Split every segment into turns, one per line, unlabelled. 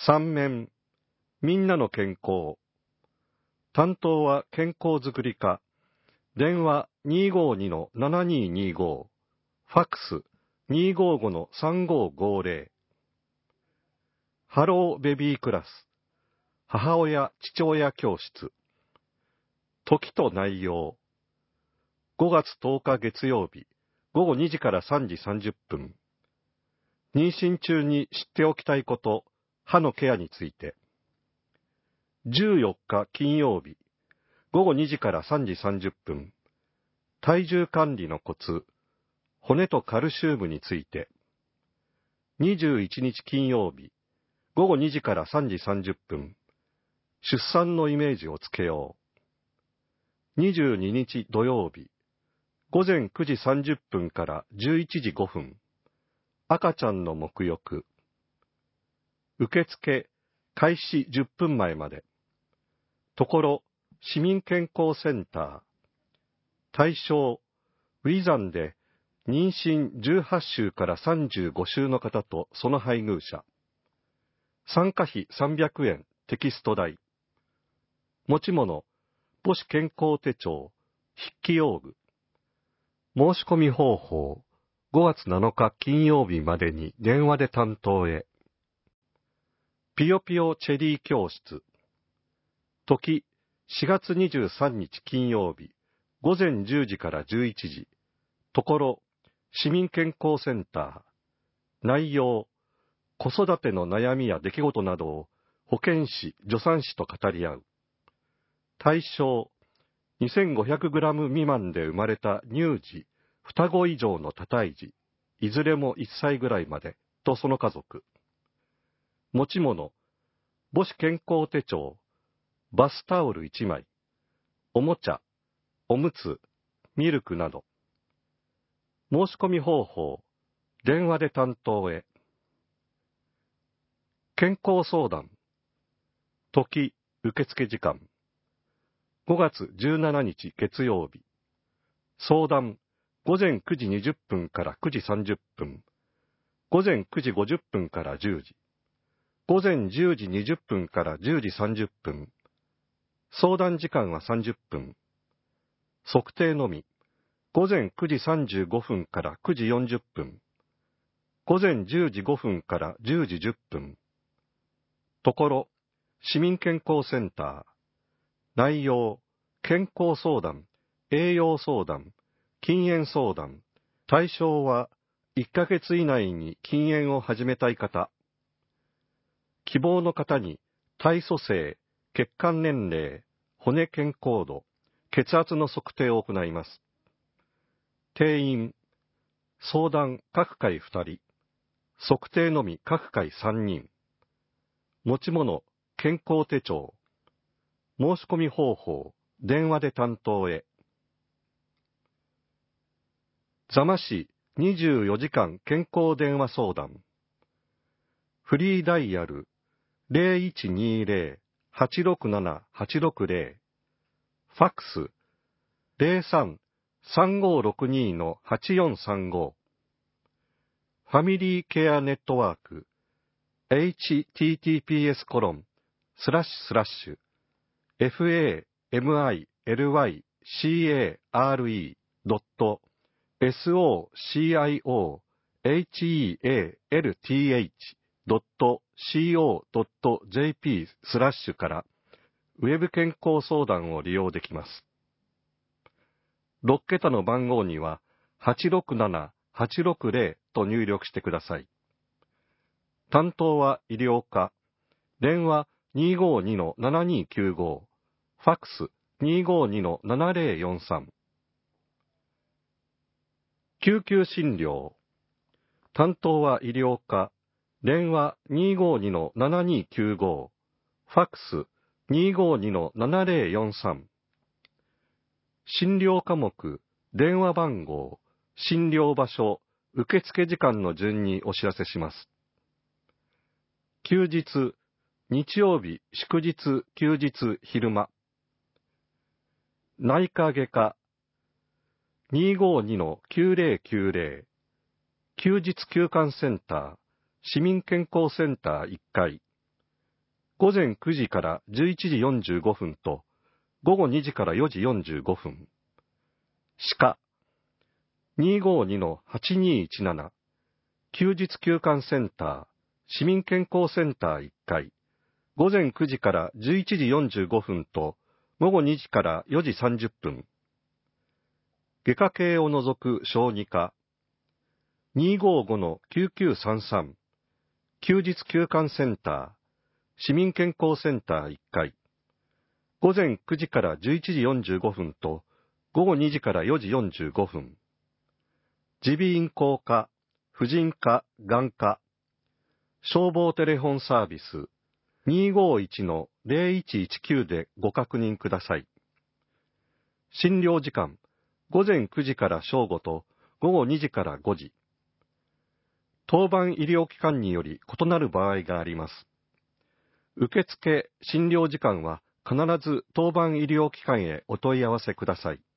三面、みんなの健康。担当は健康づくり課。電話252-7225。ファックス255-3550。ハローベビークラス。母親父親教室。時と内容。5月10日月曜日、午後2時から3時30分。妊娠中に知っておきたいこと、歯のケアについて。14日金曜日、午後2時から3時30分。体重管理のコツ、骨とカルシウムについて。21日金曜日、午後2時から3時30分。出産のイメージをつけよう。22日土曜日、午前9時30分から11時5分。赤ちゃんの沐浴。受付、開始10分前まで。ところ、市民健康センター。対象、ウィザンで妊娠18週から35週の方とその配偶者。参加費300円、テキスト代。持ち物、母子健康手帳、筆記用具。申し込み方法、5月7日金曜日までに電話で担当へ。ぴよぴよチェリー教室。時、4月23日金曜日、午前10時から11時。ところ、市民健康センター。内容、子育ての悩みや出来事などを保健師、助産師と語り合う。対象、2500g 未満で生まれた乳児、双子以上の多胎児、いずれも1歳ぐらいまで、とその家族。持ち物、母子健康手帳、バスタオル1枚、おもちゃ、おむつ、ミルクなど。申し込み方法、電話で担当へ。健康相談。時、受付時間。5月17日月曜日。相談、午前9時20分から9時30分。午前9時50分から10時。午前10時20分から10時30分。相談時間は30分。測定のみ。午前9時35分から9時40分。午前10時5分から10時10分。ところ、市民健康センター。内容、健康相談、栄養相談、禁煙相談。対象は、1ヶ月以内に禁煙を始めたい方。希望の方に体組成、血管年齢、骨健康度、血圧の測定を行います。定員、相談各回2人、測定のみ各回3人。持ち物、健康手帳。申し込み方法、電話で担当へ。座間市24時間健康電話相談。フリーダイヤル 0120-867-860。ファックス 03-3562-8435。ファミリーケアネットワーク https://family-socialth.co.jp/ からウェブ健康相談を利用できます。6桁の番号には867860と入力してください。担当は医療課。電話252-7295。ファックス252-7043。救急診療。担当は医療課。電話252-7295。ファックス252-7043。診療科目、電話番号、診療場所、受付時間の順にお知らせします。休日、日曜日、祝日、休日、昼間。内科外科、252-9090。休日休館センター、市民健康センター1階。 午前9時から11時45分と、午後2時から4時45分。鹿、252-8217、休日休館センター、市民健康センター1階、午前9時から11時45分と、午後2時から4時30分。外科系を除く小児科、255-9933、休日休館センター、市民健康センター1階、午前9時から11時45分と、午後2時から4時45分。耳鼻咽喉科、婦人科、眼科、消防テレフォンサービス、251-0119でご確認ください。診療時間、午前9時から正午と午後2時から5時。当番医療機関により異なる場合があります。受付、診療時間は必ず当番医療機関へお問い合わせください。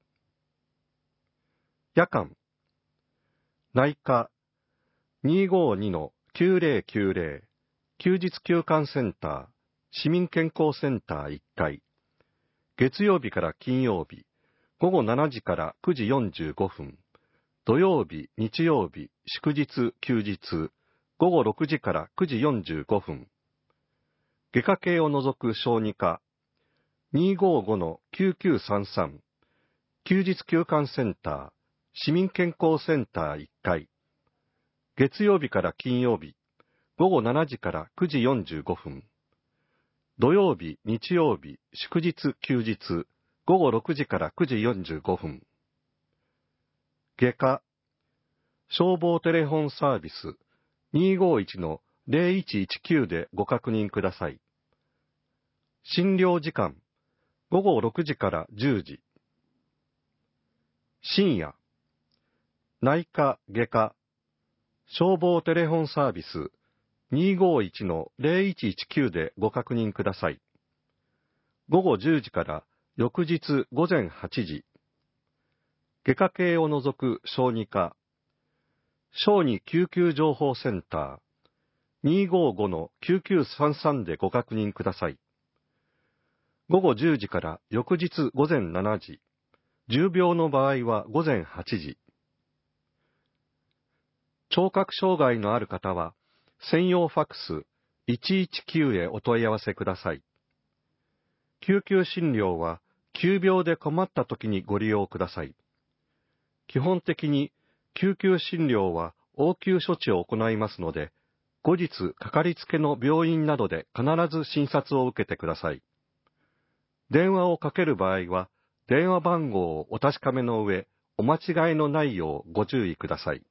夜間、内科、252-9090、休日休館センター、市民健康センター1階、月曜日から金曜日、午後7時から9時45分、土曜日、日曜日、祝日、休日、午後6時から9時45分、外科系を除く小児科、255-9933、休日休館センター、市民健康センター1階、月曜日から金曜日、午後7時から9時45分。土曜日、日曜日、祝日、休日、午後6時から9時45分。外科、消防テレフォンサービス、251-0119でご確認ください。診療時間、午後6時から10時。深夜、内科、外科、消防テレフォンサービス、251-0119でご確認ください。午後10時から翌日午前8時。外科系を除く小児科、小児救急情報センター、255-9933でご確認ください。午後10時から翌日午前7時。重病の場合は午前8時。聴覚障害のある方は、専用ファックス119へお問い合わせください。救急診療は、急病で困った時にご利用ください。基本的に、救急診療は応急処置を行いますので、後日かかりつけの病院などで必ず診察を受けてください。電話をかける場合は、電話番号をお確かめの上、お間違いのないようご注意ください。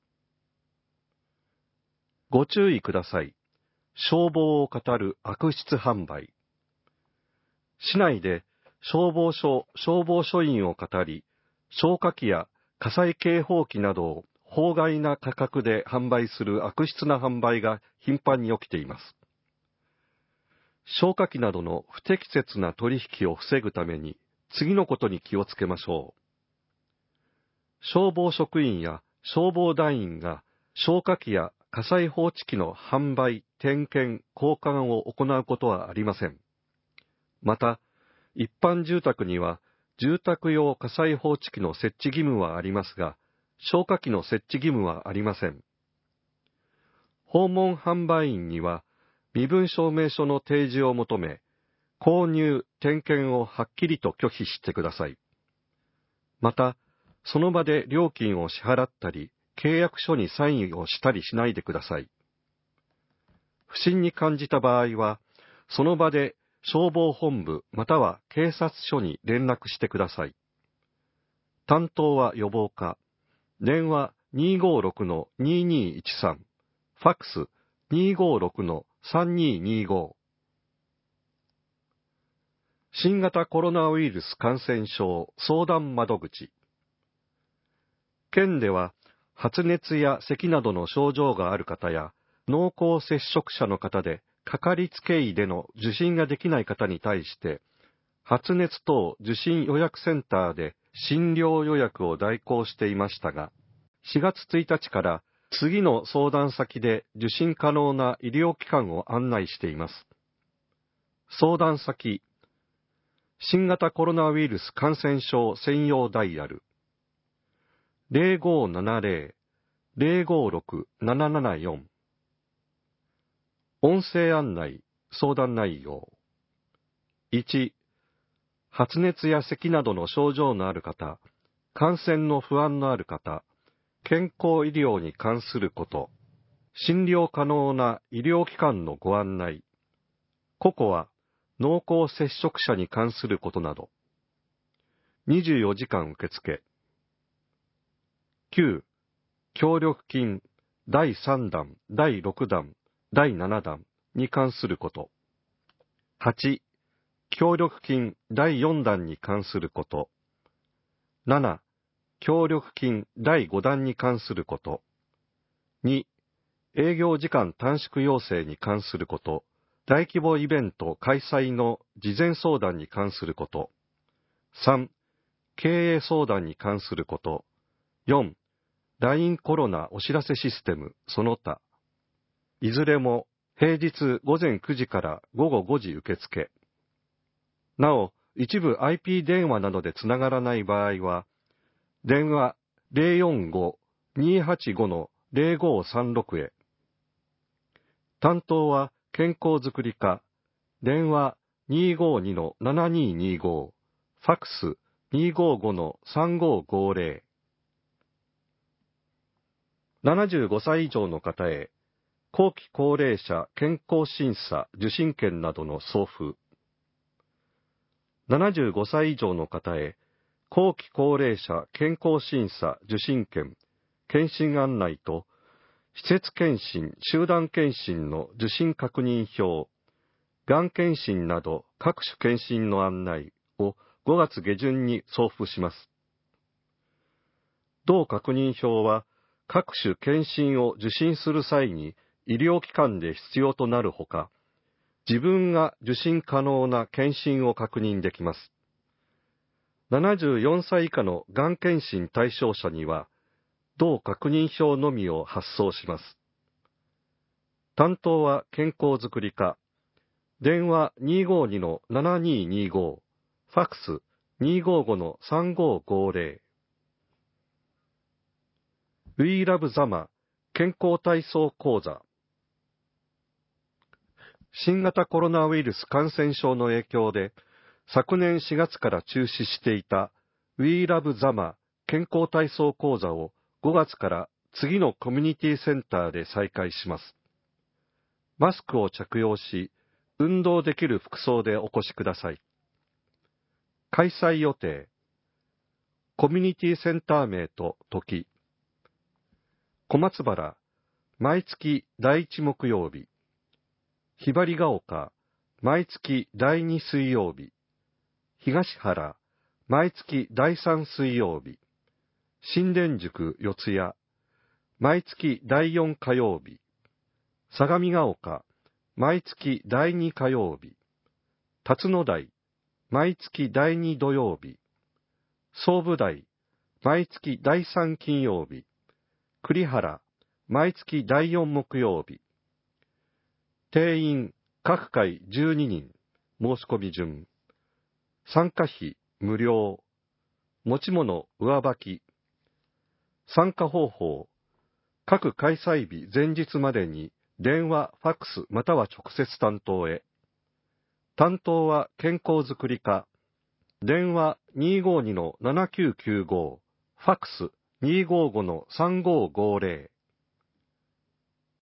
ご注意ください。消防を語る悪質販売。市内で消防署員を語り、消火器や火災警報器などを法外な価格で販売する悪質な販売が頻繁に起きています。消火器などの不適切な取引を防ぐために、次のことに気をつけましょう。消防職員や消防団員が消火器や火災報知器の販売、点検、交換を行うことはありません。また、一般住宅には住宅用火災報知器の設置義務はありますが、消火器の設置義務はありません。訪問販売員には身分証明書の提示を求め、購入、点検をはっきりと拒否してください。また、その場で料金を支払ったり、契約書にサインをしたりしないでください。不審に感じた場合は、その場で消防本部または警察署に連絡してください。担当は予防課。電話256-2213。ファックス256-3225。新型コロナウイルス感染症相談窓口。県では、発熱や咳などの症状がある方や、濃厚接触者の方で、かかりつけ医での受診ができない方に対して、発熱等受診予約センターで診療予約を代行していましたが、4月1日から次の相談先で受診可能な医療機関を案内しています。 相談先、新型コロナウイルス感染症専用ダイヤル、0570-056-774、音声案内、相談内容。1、発熱や咳などの症状のある方、感染の不安のある方、健康医療に関すること、診療可能な医療機関のご案内、個々は濃厚接触者に関することなど、24時間受付。9、協力金第3弾、第6弾、第7弾に関すること。8、協力金第4弾に関すること。7、協力金第5弾に関すること。2、営業時間短縮要請に関すること。大規模イベント開催の事前相談に関すること。3、経営相談に関すること。4、LINE コロナお知らせシステムその他。いずれも平日午前9時から午後5時受付。なお、一部 IP 電話などでつながらない場合は、電話 045-285-0536 へ。担当は健康づくり課、電話 252-7225、ファックス 255-3550。75歳以上の方へ、後期高齢者健康審査受診券などの送付。75歳以上の方へ、後期高齢者健康審査受診券、検診案内と、施設検診、集団検診の受診確認票、がん検診など各種検診の案内を5月下旬に送付します。同確認票は、各種検診を受診する際に医療機関で必要となるほか、自分が受診可能な検診を確認できます。74歳以下のがん検診対象者には、同確認票のみを発送します。担当は健康づくり課、電話 252-7225、ファックス 255-3550。We Love Zama 健康体操講座。新型コロナウイルス感染症の影響で、昨年4月から中止していた We Love Zama 健康体操講座を5月から次のコミュニティセンターで再開します。マスクを着用し、運動できる服装でお越しください。開催予定。コミュニティセンター名と時。小松原、毎月第1木曜日。ひばりが丘、毎月第2水曜日。東原、毎月第3水曜日。新田塾四谷、毎月第4火曜日。相模が丘、毎月第2火曜日。辰野台、毎月第2土曜日。総武台、毎月第3金曜日。栗原、毎月第4木曜日。定員、各回12人、申し込み順。参加費、無料。持ち物、上履き。参加方法、各開催日前日までに電話、ファックスまたは直接担当へ。担当は健康づくり課。電話 252-7995、ファックス 255-3550。